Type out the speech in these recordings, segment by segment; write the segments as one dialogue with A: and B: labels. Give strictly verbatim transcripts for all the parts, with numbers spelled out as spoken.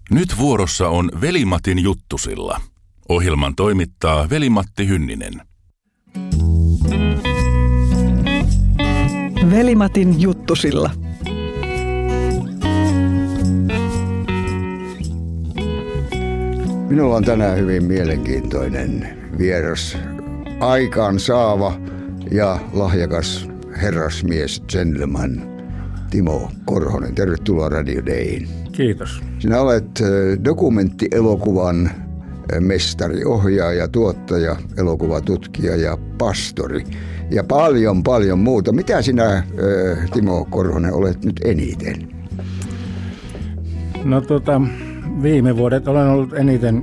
A: Nyt vuorossa on Veli-Matin juttusilla. Ohjelman toimittaa Veli-Matti Hynninen.
B: Veli-Matin juttusilla.
C: Minulla on tänään hyvin mielenkiintoinen vieras, aikaan saava ja lahjakas herrasmies, gentleman, Timo Korhonen. Tervetuloa Radio Dayin.
D: Kiitos.
C: Sinä olet dokumenttielokuvan mestari, ohjaaja, tuottaja, elokuvatutkija ja pastori ja paljon paljon muuta. Mitä sinä, Timo Korhonen, olet nyt eniten?
D: No tota, viime vuodet olen ollut eniten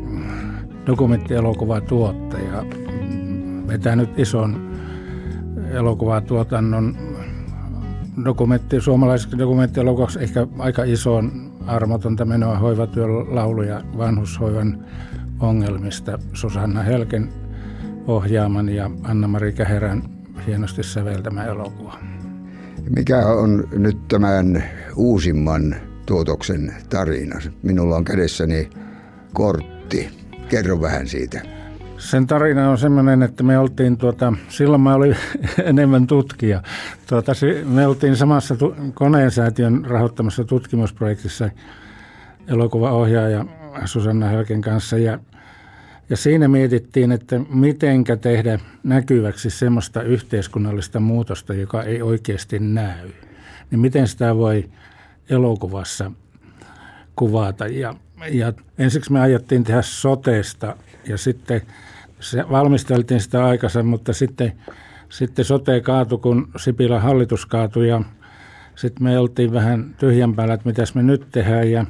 D: dokumenttielokuvatuottaja. Vetänyt ison elokuvatuotannon dokumentti, suomalaiseksi dokumenttielokuvaksi ehkä aika ison armotonta menoa hoivatyön laulu- ja vanhushoivan ongelmista Susanna Helken ohjaaman ja Anna-Mari Käherän hienosti säveltämä elokuva.
C: Mikä on nyt tämän uusimman tuotoksen tarina? Minulla on kädessäni kortti. Kerro vähän siitä.
D: Sen tarina on semmoinen, että me oltiin, tuota, silloin mä olin enemmän tutkija. Tuota, me oltiin samassa tu- Koneensäätiön rahoittamassa tutkimusprojektissa elokuvaohjaaja Susanna Helken kanssa. Ja, ja siinä mietittiin, että mitenkä tehdä näkyväksi semmoista yhteiskunnallista muutosta, joka ei oikeasti näy. Niin miten sitä voi elokuvassa kuvata. Ja, ja ensiksi me aiottiin tehdä sotesta ja sitten se valmisteltiin sitä aikansa, mutta sitten, sitten sote kaatui, kun Sipilän hallitus kaatui ja sitten me oltiin vähän tyhjän päällä, että mitäs me nyt tehdään ja,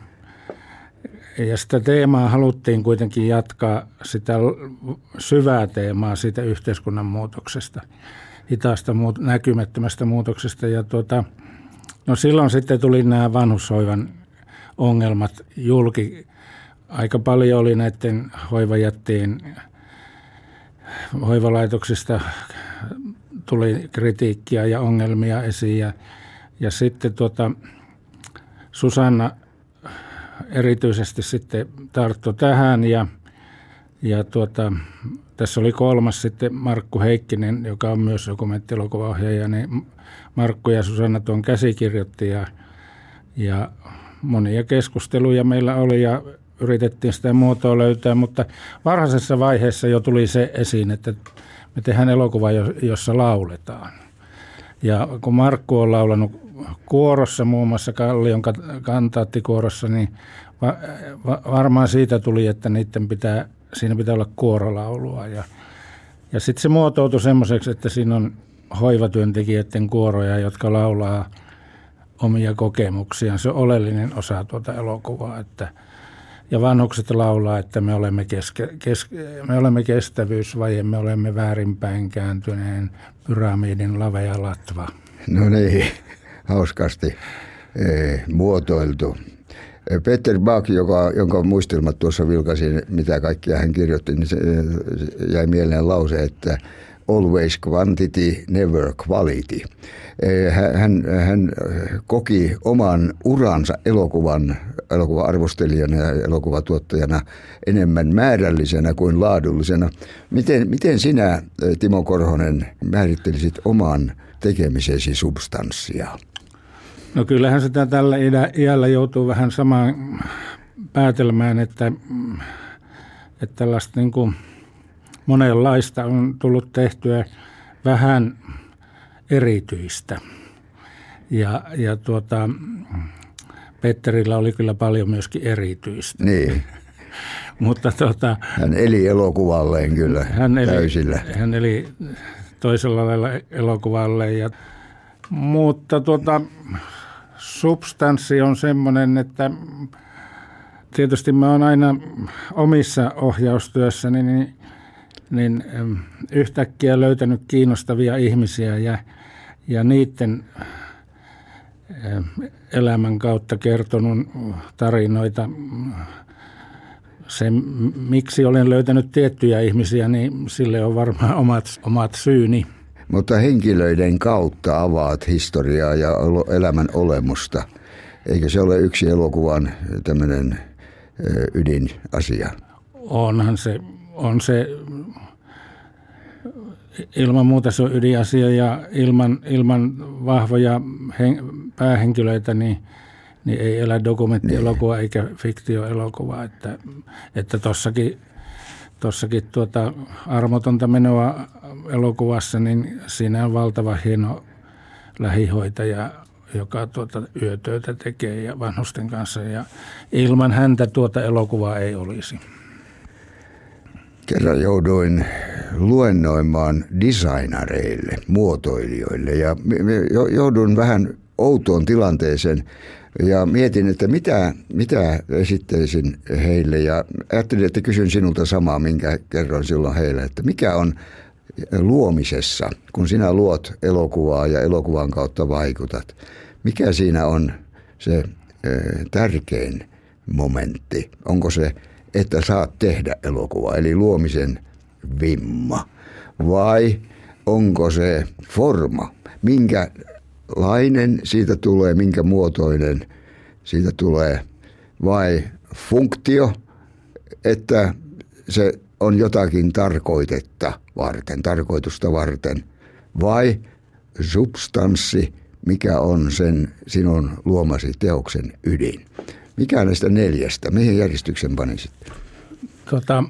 D: ja sitä teemaa haluttiin kuitenkin jatkaa, sitä syvää teemaa siitä yhteiskunnan muutoksesta, hitaasta muut- näkymättömästä muutoksesta ja tuota, no silloin sitten tuli nämä vanhushoivan ongelmat julki. Aika paljon oli näiden hoivajättien hoivalaitoksista tuli kritiikkiä ja ongelmia esiin. Ja, ja sitten tuota, Susanna erityisesti sitten tarttui tähän ja, ja tuota, tässä oli kolmas sitten Markku Heikkinen, joka on myös dokumenttielokuvaohjaaja, niin Markku ja Susanna tuon käsikirjoitti ja, ja monia keskusteluja meillä oli ja yritettiin sitä muotoa löytää, mutta varhaisessa vaiheessa jo tuli se esiin, että me tehdään elokuva, jossa lauletaan. Ja kun Markku on laulanut kuorossa, muun muassa Kallion kantaattikuorossa, niin va- va- varmaan siitä tuli, että niiden pitää, siinä pitää olla kuorolaulua. Ja, ja sitten se muotoutui semmoiseksi, että siinä on hoivatyöntekijöiden kuoroja, jotka laulaa omia kokemuksiaan. Se on oleellinen osa tuota elokuvaa, että ja vanhukset laulaa, että me olemme, keske, keske, me olemme kestävyysvaje, me olemme väärinpäin kääntyneen pyramidin lavea latva.
C: No niin, hauskasti eh, muotoiltu. Peter Bach, joka, jonka muistelmat tuossa vilkaisin, mitä kaikkia hän kirjoitti, niin se jäi mieleen lause, että always quantity, never quality. Hän, hän koki oman uransa elokuvan, elokuva-arvostelijana ja elokuvatuottajana enemmän määrällisenä kuin laadullisena. Miten, miten sinä, Timo Korhonen, määrittelisit oman tekemisesi substanssia?
D: No kyllähän sitä tällä iällä joutuu vähän samaan päätelmään, että, että tällaista niin kuin monenlaista on tullut tehtyä vähän erityistä. Ja, ja tuota, Petterillä oli kyllä paljon myöskin erityistä.
C: Niin.
D: Mutta tuota,
C: hän eli elokuvalleen kyllä
D: hän eli,
C: täysillä.
D: Hän eli toisella lailla elokuvalle. Ja, mutta tuota, substanssi on semmoinen, että tietysti mä oon aina omissa ohjaustyössäni niin, niin yhtäkkiä löytänyt kiinnostavia ihmisiä ja, ja niiden elämän kautta kertonut tarinoita. Se, miksi olen löytänyt tiettyjä ihmisiä, niin sille on varmaan omat, omat syyni.
C: Mutta henkilöiden kautta avaat historiaa ja elämän olemusta. Eikö se ole yksi elokuvan tämmöinen ydinasia?
D: Onhan se, on se, ilman muuta se on ydinasia ja ilman, ilman vahvoja hen, päähenkilöitä niin, niin ei elä dokumenttielokuva eikä fiktioelokuva. Että, että tossakin, tossakin tuota armotonta menoa elokuvassa, niin siinä on valtava hieno lähihoitaja, joka tuota yötöitä tekee ja vanhusten kanssa, ja ilman häntä tuota elokuvaa ei olisi.
C: Kerran jouduin luennoimaan designareille, muotoilijoille, ja joudun vähän outoon tilanteeseen ja mietin, että mitä, mitä esittäisin heille, ja ajattelin, että kysyn sinulta samaa, minkä kerroin silloin heille, että mikä on luomisessa, kun sinä luot elokuvaa ja elokuvan kautta vaikutat, mikä siinä on se ö, tärkein momentti? Onko se, että saat tehdä elokuvaa, eli luomisen vimma, vai onko se forma, minkälainen siitä tulee, minkä muotoinen siitä tulee, vai funktio, että se on jotakin tarkoitetta varten, tarkoitusta varten, vai substanssi, mikä on sen sinun luomasi teoksen ydin? Mikä näistä neljästä? Mihin järjestyksen panisit?
D: Tota,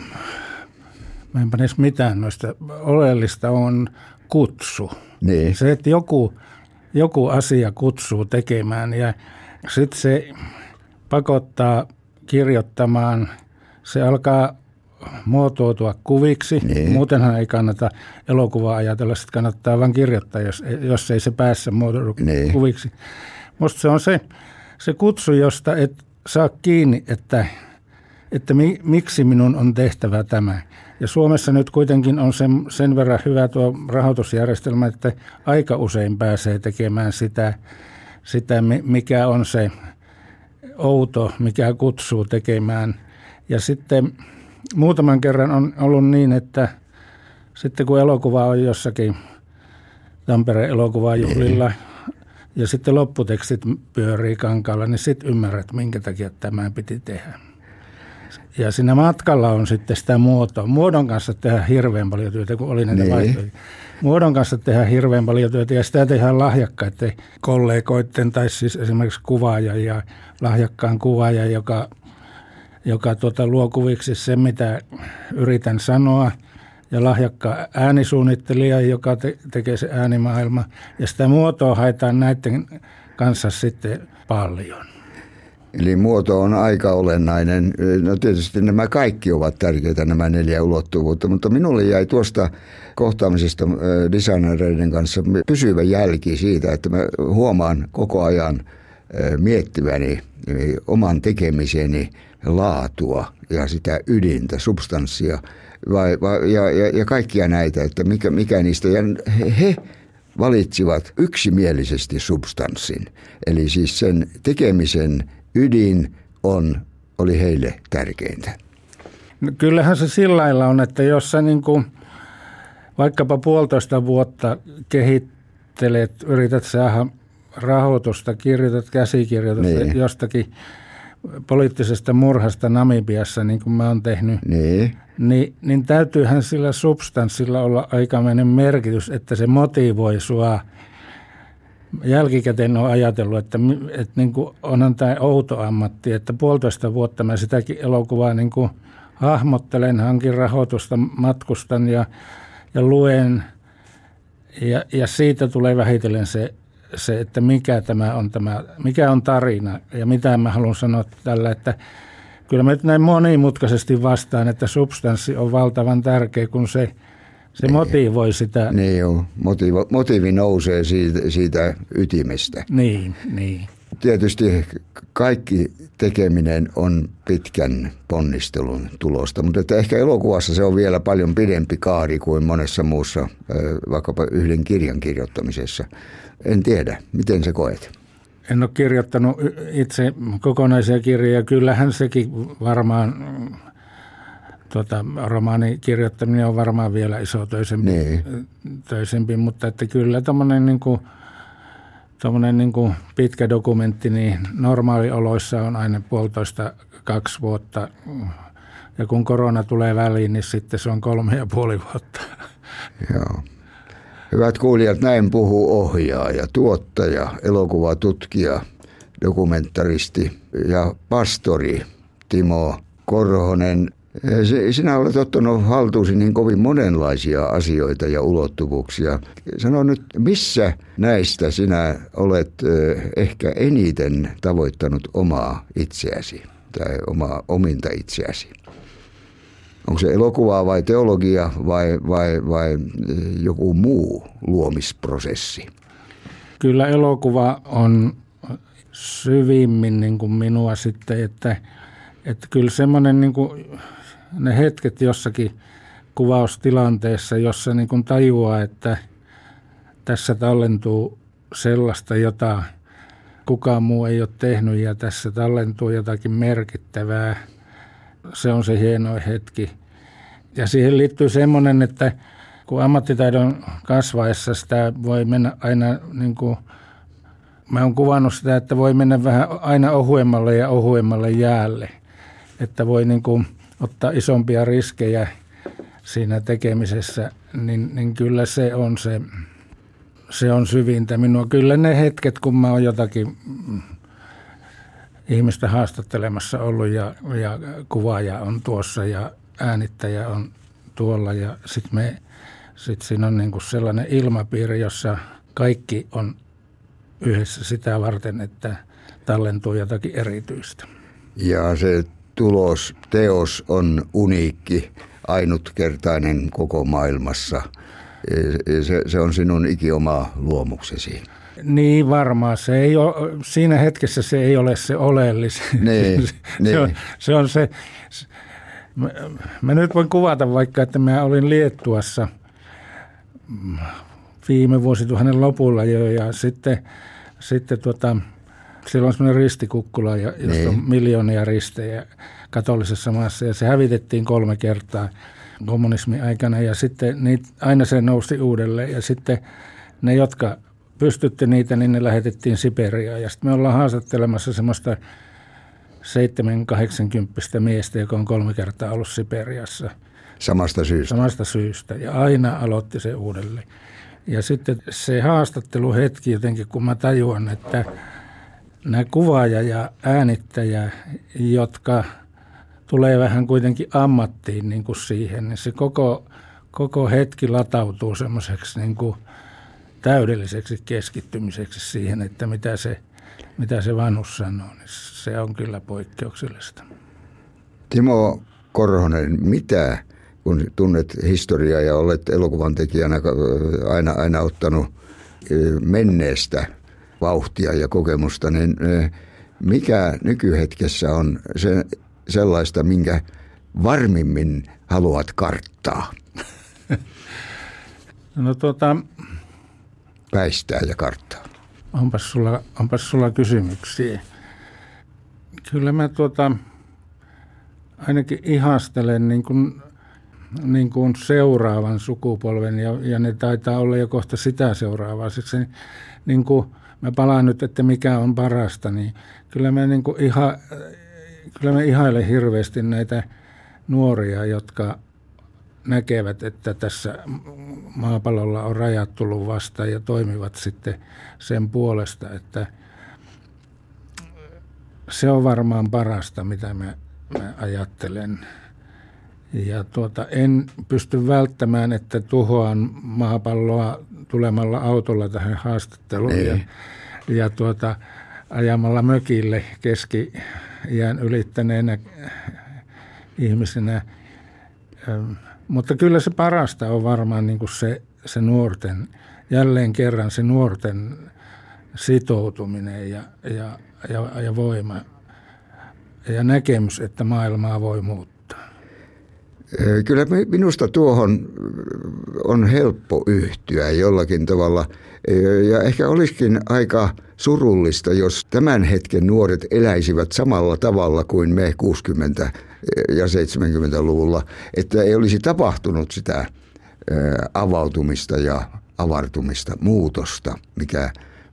D: mä en panisi mitään noista. Oleellista on kutsu.
C: Niin.
D: Se, että joku, joku asia kutsuu tekemään ja sitten se pakottaa kirjoittamaan. Se alkaa muotoutua kuviksi. Niin. Muutenhan ei kannata elokuvaa ajatella, sitten kannattaa vain kirjoittaa, jos, jos ei se päässä muotoudu niin. kuviksi. Musta se on se, se kutsu, josta et saa kiinni, että, että mi, miksi minun on tehtävä tämä. Ja Suomessa nyt kuitenkin on sen, sen verran hyvä tuo rahoitusjärjestelmä, että aika usein pääsee tekemään sitä, sitä mikä on se outo, mikä kutsuu tekemään. Ja sitten muutaman kerran on ollut niin, että sitten kun elokuva on jossakin Tampereen elokuvajuhlilla ja sitten lopputekstit pyörii kankaalla, niin sitten ymmärrät, minkä takia tämä piti tehdä. Ja siinä matkalla on sitten sitä muotoa. Muodon kanssa tehdään hirveän paljon työtä, kun oli näitä vaihtoehtoja. Muodon kanssa tehdään hirveän paljon työtä ja sitä tehdään lahjakkaiden kollegoiden tai siis esimerkiksi kuvaaja ja lahjakkaan kuvaaja, joka joka tuota luo kuviksi sen, mitä yritän sanoa, ja lahjakka äänisuunnittelija, joka te- tekee se äänimaailma. Ja sitä muotoa haetaan näiden kanssa sitten paljon.
C: Eli muoto on aika olennainen. No tietysti nämä kaikki ovat tärkeitä, nämä neljä ulottuvuutta, mutta minulle jäi tuosta kohtaamisesta designereiden kanssa pysyvä jälki siitä, että mä huomaan koko ajan miettiväni oman tekemiseni laatua ja sitä ydintä, substanssia vai, vai, ja, ja, ja kaikkia näitä, että mikä, mikä niistä. Ja he, he valitsivat yksimielisesti substanssin, eli siis sen tekemisen ydin on, oli heille tärkeintä.
D: No kyllähän se sillä lailla on, että jos sä niin kuin vaikkapa puolitoista vuotta kehittelet, yrität saada rahoitusta, kirjoitat käsikirjoitusta niin. jostakin poliittisesta murhasta Namibiassa, niin kuin mä oon tehnyt,
C: niin.
D: Niin, niin täytyyhän sillä substanssilla olla aikamoinen merkitys, että se motivoi sua. Jälkikäteen on ajatellut, että, että niin kuin onhan tämä outo ammatti, että puolitoista vuotta mä sitäkin elokuvaa niin kuin hahmottelen, hankin rahoitusta, matkustan ja, ja luen ja, ja siitä tulee vähitellen se, se, että mikä tämä on tämä, mikä on tarina ja mitä mä haluan sanoa tällä, että kyllä mä näin monimutkaisesti vastaan, että substanssi on valtavan tärkeä, kun se, se niin, motivoi sitä.
C: Niin joo, motiivi, motiivi nousee siitä, siitä ytimestä.
D: Niin, niin.
C: Tietysti kaikki tekeminen on pitkän ponnistelun tulosta, mutta että ehkä elokuvassa se on vielä paljon pidempi kaari kuin monessa muussa, vaikkapa yhden kirjan kirjoittamisessa. En tiedä, miten sä koet?
D: En ole kirjoittanut itse kokonaisia kirjoja. Kyllähän sekin varmaan, tuota, romaanin kirjoittaminen on varmaan vielä iso töisempi, niin. töisempi mutta että kyllä tämmöinen niin kuin tuommoinen niin kuin pitkä dokumentti, niin normaalioloissa on aina puolitoista kaksi vuotta. Ja kun korona tulee väliin, niin sitten se on kolme ja puoli vuotta.
C: Joo. Hyvät kuulijat, näin puhuu ohjaaja, tuottaja, elokuvatutkija, dokumentaristi ja pastori Timo Korhonen. Sinä olet ottanut haltuusi niin kovin monenlaisia asioita ja ulottuvuuksia. Sano nyt, missä näistä sinä olet ehkä eniten tavoittanut omaa itseäsi tai omaa ominta itseäsi? Onko se elokuvaa vai teologia vai, vai, vai joku muu luomisprosessi?
D: Kyllä elokuva on syvimmin niin kuin minua sitten, että, että kyllä semmoinen niin kuin ne hetket jossakin kuvaustilanteessa, jossa niin kuin tajuaa, että tässä tallentuu sellaista, jota kukaan muu ei ole tehnyt ja tässä tallentuu jotakin merkittävää. Se on se hieno hetki. Ja siihen liittyy semmoinen, että kun ammattitaidon kasvaessa sitä voi mennä aina, niin kuin, mä oon kuvannut sitä, että voi mennä vähän aina ohuemmalle ja ohuemmalle jäälle. Että voi niin kuin ottaa isompia riskejä siinä tekemisessä, niin, niin kyllä se on se, se on syvintä minua. Kyllä ne hetket, kun mä oon jotakin ihmistä haastattelemassa ollut ja, ja kuvaaja on tuossa ja äänittäjä on tuolla ja sitten me sit siinä on niinku sellainen ilmapiiri, jossa kaikki on yhdessä sitä varten, että tallentuu jotakin erityistä.
C: Ja se tulos, teos on uniikki, ainutkertainen koko maailmassa. Se, se on sinun ikioma luomuksesi.
D: Niin varmaan. Se ei ole, siinä hetkessä se ei ole se oleellisin.
C: Niin,
D: se,
C: niin.
D: on, se on se. Mä, mä nyt voin kuvata vaikka, että mä olin Liettuassa viime vuosituhannen lopulla jo ja sitten, sitten tuota, siellä on semmoinen ristikukkula, josta niin. on miljoonia ristejä katolisessa maassa ja se hävitettiin kolme kertaa kommunismin aikana ja sitten niitä, aina se nousi uudelleen ja sitten ne, jotka pystytti niitä, niin ne lähetettiin Siperiaan. Ja sitten me ollaan haastattelemassa semmoista seitsemän kahdeksankymppistä miestä, joka on kolme kertaa ollut Siperiassa.
C: Samasta syystä.
D: Samasta syystä. Ja aina aloitti se uudelleen. Ja sitten se haastatteluhetki jotenkin, kun mä tajuan, että nämä kuvaaja ja äänittäjä, jotka tulee vähän kuitenkin ammattiin niin kuin siihen, niin se koko, koko hetki latautuu semmoiseksi niin kuin täydelliseksi keskittymiseksi siihen, että mitä se, mitä se vanhus sanoo, niin se on kyllä poikkeuksellista.
C: Timo Korhonen, mitä, kun tunnet historiaa ja olet elokuvan tekijänä aina, aina ottanut menneestä vauhtia ja kokemusta, niin mikä nykyhetkessä on se, sellaista, minkä varmimmin haluat karttaa?
D: No tuota...
C: Väistää ja karttaa.
D: Onpas sulla, onpas sulla kysymyksiä. Kyllä mä tuota, ainakin ihastelen niin kuin, niin kuin seuraavan sukupolven ja, ja ne taitaa olla jo kohta sitä seuraavaa. Siksi niin kuin mä palaan nyt, että mikä on parasta, niin kyllä mä, niin kuin iha, kyllä mä ihailen hirveästi näitä nuoria, jotka näkevät, että tässä maapallolla on rajat tullut vastaan ja toimivat sitten sen puolesta, että se on varmaan parasta, mitä mä, mä ajattelen. Ja tuota, en pysty välttämään, että tuhoan maapalloa tulemalla autolla tähän haastatteluun ja, ja tuota, ajamalla mökille keski-iän ylittäneenä ihmisenä. Mutta kyllä se parasta on varmaan niin kuin se, se nuorten, jälleen kerran se nuorten sitoutuminen ja, ja, ja, ja voima ja näkemys, että maailmaa voi muuttaa.
C: Kyllä minusta tuohon on helppo yhtyä jollakin tavalla ja ehkä olisikin aika surullista, jos tämän hetken nuoret eläisivät samalla tavalla kuin me kuusikymmentä- ja seitsemänkymmentäluvulla, että ei olisi tapahtunut sitä avautumista ja avartumista, muutosta, mikä,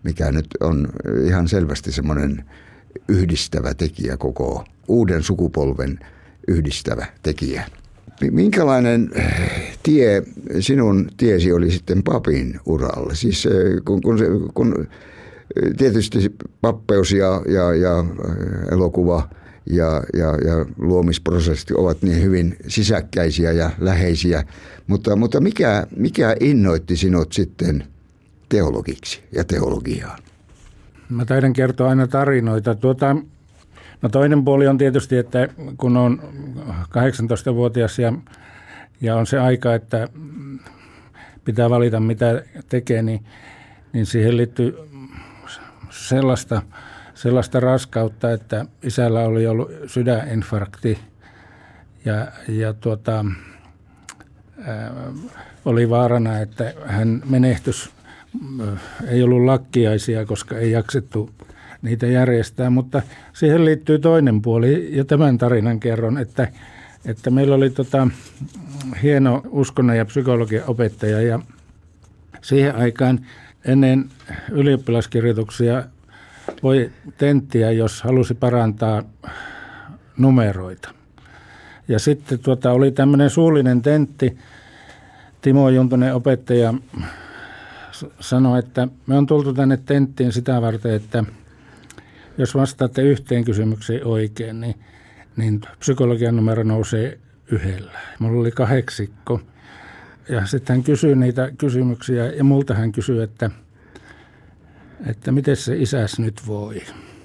C: mikä nyt on ihan selvästi semmoinen yhdistävä tekijä, koko uuden sukupolven yhdistävä tekijä. Minkälainen tie sinun tiesi oli sitten papin uralle? Siis kun, kun, kun tietysti pappeus ja, ja, ja elokuva ja, ja, ja luomisprosessit ovat niin hyvin sisäkkäisiä ja läheisiä, mutta, mutta mikä, mikä innoitti sinut sitten teologiksi ja teologiaan?
D: Mä taidan kertoa aina tarinoita. Tuota, no toinen puoli on tietysti, että kun on kahdeksantoistavuotias ja, ja on se aika, että pitää valita mitä tekee, niin, niin siihen liittyy sellaista, sellaista raskautta, että isällä oli ollut sydäninfarkti ja, ja tuota, ää, oli vaarana, että hän menehtyisi. Ei ollut lakkiaisia, koska ei jaksettu niitä järjestää, mutta siihen liittyy toinen puoli ja tämän tarinan kerron, että, että meillä oli tota hieno uskonnon ja psykologian opettaja ja siihen aikaan ennen ylioppilaskirjoituksia voi tenttiä, jos halusi parantaa numeroita. Ja sitten tuota, oli tämmöinen suullinen tentti, Timo Juntunen opettaja sanoi, että me on tultu tänne tenttiin sitä varten, että jos vastaatte yhteen kysymykseen oikein, niin, niin psykologian numero nousee yhdellä. Mulla oli kahdeksikko ja sitten hän kysyi niitä kysymyksiä ja multa hän kysyi, että, että miten se isäs nyt voi.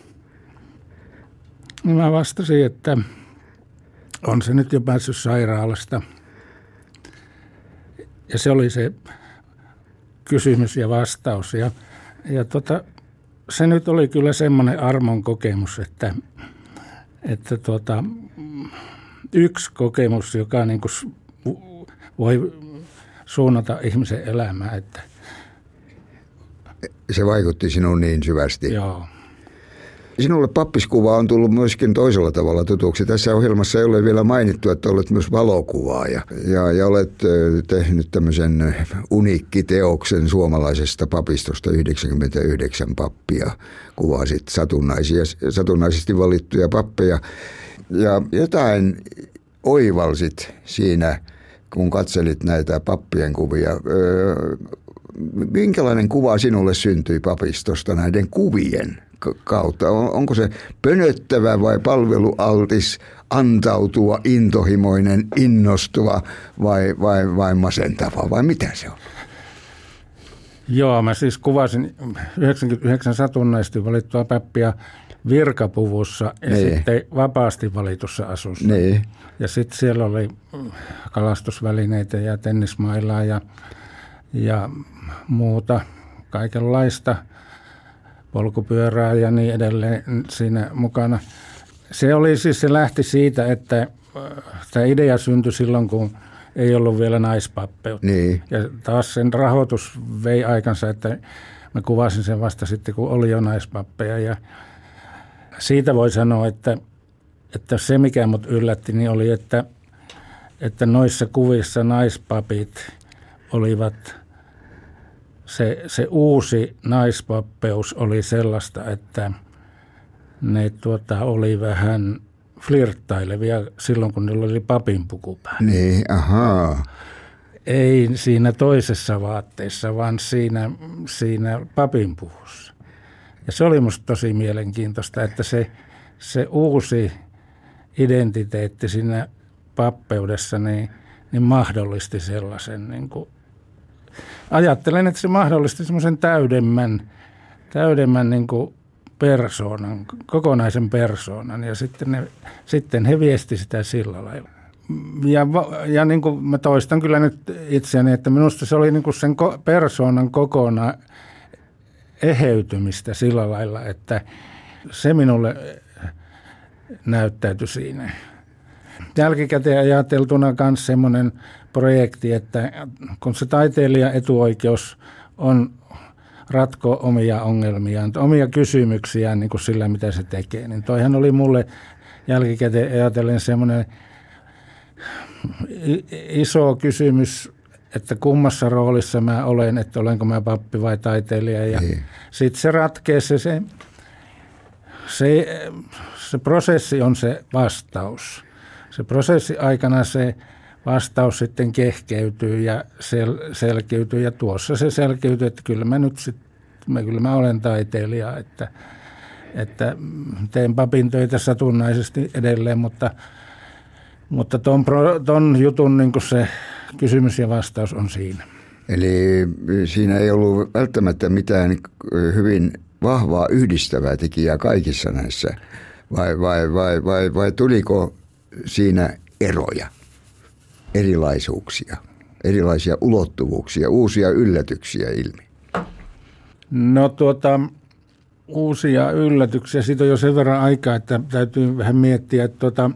D: Mä vastasin, että on se nyt jo päässyt sairaalasta ja se oli se kysymys ja vastaus. Ja, ja tota, se nyt oli kyllä semmoinen armon kokemus, että, että tota, yksi kokemus, joka niin kuin voi suunnata ihmisen elämää. Että
C: se vaikutti sinuun niin syvästi.
D: Joo.
C: Sinulle pappiskuva on tullut myöskin toisella tavalla tutuksi. Tässä ohjelmassa ei ole vielä mainittu, että olet myös valokuvaaja ja, ja olet tehnyt tämmöisen uniikkiteoksen suomalaisesta papistosta, yhdeksänkymmentäyhdeksän pappia. Kuvasit satunnaisia, satunnaisesti valittuja pappeja ja jotain oivalsit siinä, kun katselit näitä pappien kuvia. Minkälainen kuva sinulle syntyi papistosta näiden kuvien kautta? Onko se pönöttävä vai palvelualtis, antautuva, intohimoinen, innostuva vai, vai, vai masentava vai mitä se on?
D: Joo, mä siis kuvasin yhdeksänkymmentäyhdeksän satunnaisesti valittua pappia virkapuvussa ja niin. Sitten vapaasti valitussa asussa.
C: Niin.
D: Ja sitten siellä oli kalastusvälineitä ja tennismailaa ja, ja muuta kaikenlaista, polkupyörää ja niin edelleen siinä mukana. Se oli siis, se lähti siitä, että tämä idea syntyi silloin, kun ei ollut vielä naispappeutta.
C: Niin.
D: Ja taas sen rahoitus vei aikansa, että mä kuvasin sen vasta sitten, kun oli jo naispappeja. Ja siitä voi sanoa, että, että se mikä mut yllätti, niin oli, että, että noissa kuvissa naispapit olivat, se, se uusi naispappeus oli sellaista, että ne tuota, oli vähän flirttailevia silloin, kun niillä oli papin puku päällä.
C: Niin, ahaa.
D: Ei siinä toisessa vaatteessa, vaan siinä, siinä papin puvussa. Ja se oli musta tosi mielenkiintoista, että se, se uusi identiteetti siinä pappeudessa niin, niin mahdollisti sellaisen. Niin kuin, ajattelen, että se mahdollisti semmoisen täydemmän, täydemmän niin kuin persoonan, kokonaisen persoonan ja sitten, ne, sitten he viesti sitä sillä lailla. Ja, ja niin kuin mä toistan kyllä nyt itseäni, että minusta se oli niin kuin sen persoonan kokona eheytymistä sillä lailla, että se minulle näyttäytyi siinä. Jälkikäteen ajateltuna myös semmoinen projekti, että kun se taiteilijan etuoikeus on ratkoa omia ongelmiaan, omia kysymyksiään niin kuin sillä, mitä se tekee, niin toihan oli mulle jälkikäteen ajatellen semmoinen iso kysymys, että kummassa roolissa mä olen, että olenko mä pappi vai taiteilija. Ja niin. Sitten se ratkee se, se, se, se prosessi on se vastaus. Se prosessi aikana se vastaus sitten kehkeytyy ja sel, selkeytyy ja tuossa se selkeytyy, että kyllä mä nyt sitten, kyllä mä olen taiteilija, että, että teen papin töitä satunnaisesti edelleen, mutta, mutta ton, ton jutun niin kuin se kysymys ja vastaus on siinä.
C: Eli siinä ei ollut välttämättä mitään hyvin vahvaa yhdistävää tekijää kaikissa näissä, vai, vai, vai, vai, vai tuliko siinä eroja, erilaisuuksia, erilaisia ulottuvuuksia, uusia yllätyksiä ilmi?
D: No tuota, uusia yllätyksiä, siitä on jo sen verran aikaa, että täytyy vähän miettiä, että tuota,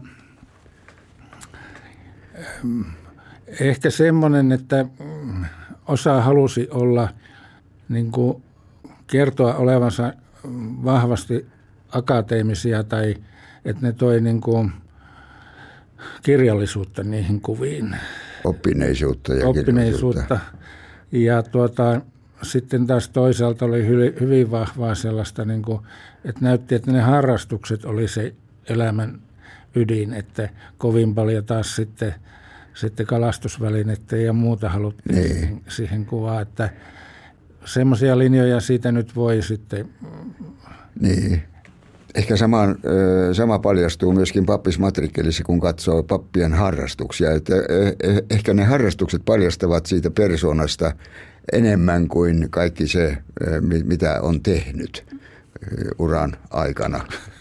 D: ehkä semmoinen, että osa halusi olla, niin kuin kertoa olevansa vahvasti akateemisia tai että ne toi niin kuin kirjallisuutta niihin kuviin.
C: Oppineisuutta ja
D: Oppineisuutta. Ja tuota, sitten taas toisaalta oli hyvin, hyvin vahvaa sellaista, niin kuin, että näytti, että ne harrastukset oli se elämän ydin, että kovin paljon taas sitten, sitten kalastusvälinettä ja muuta haluttiin niin siihen, siihen kuvaan, että semmoisia linjoja siitä nyt voi sitten.
C: Niin. Ehkä sama, sama paljastuu myöskin pappismatrikkelissa, kun katsoo pappien harrastuksia. Että ehkä ne harrastukset paljastavat siitä persoonasta enemmän kuin kaikki se, mitä on tehnyt uran aikana.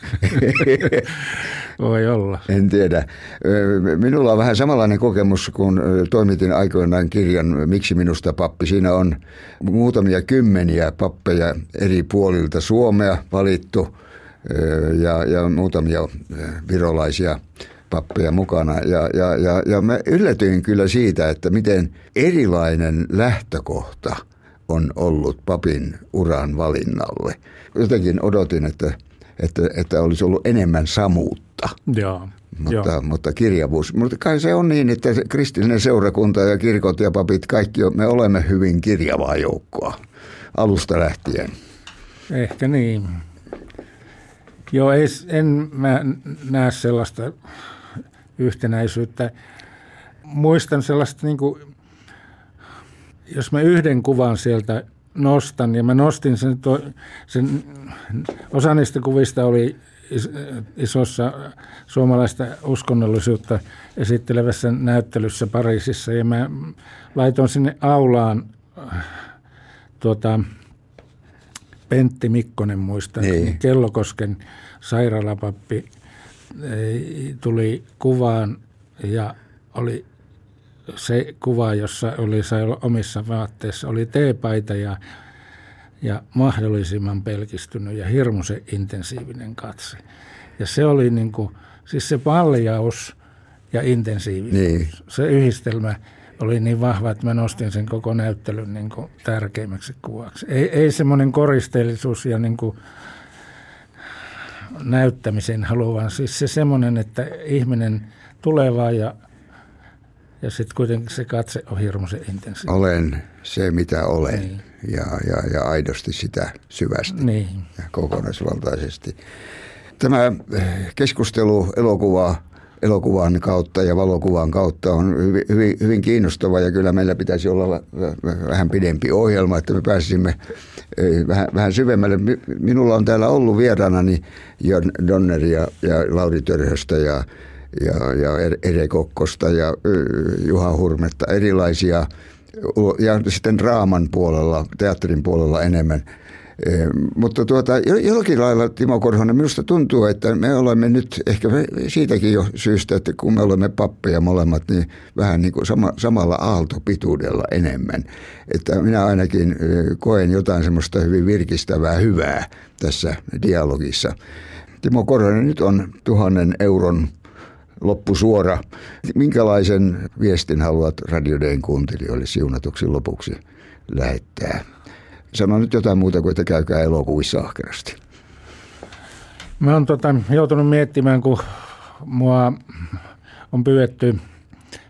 D: Voi olla.
C: En tiedä. Minulla on vähän samanlainen kokemus, kun toimitin aikoinaan kirjan Miksi minusta pappi. Siinä on muutamia kymmeniä pappeja eri puolilta Suomea valittu ja, ja muutamia virolaisia pappeja mukana. Ja, ja, ja, ja mä yllätyin kyllä siitä, että miten erilainen lähtökohta on ollut papin uran valinnalle. Jotenkin odotin, että, että, että olisi ollut enemmän samuutta,
D: Joo,
C: mutta,
D: jo.
C: mutta kirjavuus. Mutta kai se on niin, että kristillinen seurakunta ja kirkot ja papit, kaikki me olemme hyvin kirjavaa joukkoa alusta lähtien.
D: Ehkä niin. Joo, ei, en mä näe sellaista yhtenäisyyttä. Muistan sellaista, niin kuin, jos mä yhden kuvan sieltä nostan, ja mä nostin sen, sen osa niistä kuvista oli isossa suomalaista uskonnollisuutta esittelevässä näyttelyssä Pariisissa, ja mä laitoin sinne aulaan tuota, Pentti Mikkonen muistaa, niin. Kellokosken sairaalapappi tuli kuvaan ja oli se kuva, jossa oli sai olla omissa vaatteissa, oli teepaita ja, ja mahdollisimman pelkistynyt ja hirmuisen intensiivinen katse. Ja se oli niin kuin, siis se paljaus ja intensiivinen. Niin. Se yhdistelmä oli niin vahva, että mä nostin sen koko näyttelyn niin kuin tärkeimmäksi kuvaksi. Ei, ei semmoinen koristeellisuus ja niin kuin näyttämisen halu, vaan siis se semmoinen, että ihminen tulee vaan ja, ja sitten kuitenkin se katse on hirmuisen intensiivinen. Olen
C: se, mitä olen niin. ja, ja, ja aidosti sitä syvästi
D: niin.
C: ja kokonaisvaltaisesti. Tämä keskustelu elokuva elokuvan kautta ja valokuvan kautta on hyvin, hyvin, hyvin kiinnostava ja kyllä meillä pitäisi olla vähän pidempi ohjelma, että me pääsisimme vähän, vähän syvemmälle. Minulla on täällä ollut vieraanani Donner ja, ja Lauri Törhöstä ja, ja, ja Ere Kokkosta ja Juha Hurmetta, erilaisia ja sitten draaman puolella, teatterin puolella enemmän. Eh, mutta tuota, jollakin lailla, Timo Korhonen, minusta tuntuu, että me olemme nyt ehkä siitäkin jo syystä, että kun me olemme pappeja molemmat, niin vähän niin kuin sama, samalla aaltopituudella enemmän. Että minä ainakin eh, koen jotain semmoista hyvin virkistävää hyvää tässä dialogissa. Timo Korhonen, nyt on tuhannen euron loppusuora. Minkälaisen viestin haluat Radio Dayn kuuntelijoille siunatuksi lopuksi lähettää? Sano nyt jotain muuta kuin, että käykää elokuvissa ahkerasti.
D: Mä oon tota, joutunut miettimään, kun mua on pyydetty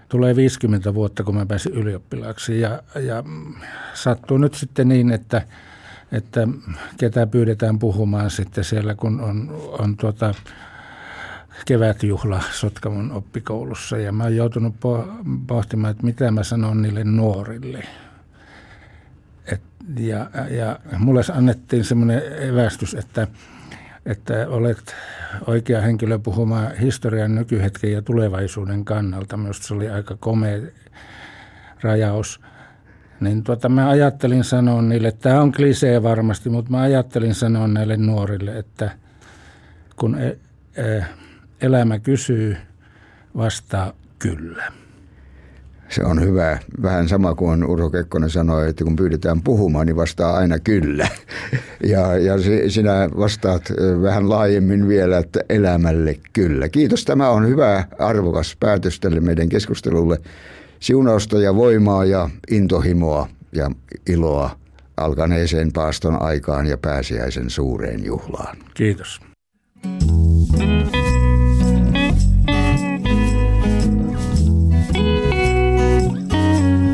D: tulee viisikymmentä vuotta, kun mä pääsin ylioppilaaksi. Ja, ja sattuu nyt sitten niin, että, että ketä pyydetään puhumaan sitten siellä, kun on, on tuota kevätjuhla Sotkamon oppikoulussa. Ja mä oon joutunut pohtimaan, että mitä mä sanon niille nuorille. Et, ja, ja mulle annettiin semmoinen evästys, että, että olet oikea henkilö puhumaan historian, nykyhetken ja tulevaisuuden kannalta. Minusta se oli aika komea rajaus. Niin tuota, mä ajattelin sanoa niille, tämä on klisee varmasti, mutta mä ajattelin sanoa näille nuorille, että kun elämä kysyy, vastaa kyllä.
C: Se on hyvä. Vähän sama kuin Urho Kekkonen sanoi, että kun pyydetään puhumaan, niin vastaa aina kyllä. Ja, ja sinä vastaat vähän laajemmin vielä, että elämälle kyllä. Kiitos. Tämä on hyvä, arvokas päätös tälle meidän keskustelulle. Siunausta ja voimaa ja intohimoa ja iloa alkaneeseen paaston aikaan ja pääsiäisen suureen juhlaan.
D: Kiitos.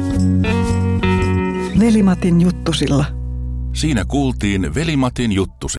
B: Veli-Matin juttusilla.
A: Siinä kuultiin Veli-Matin juttusilla.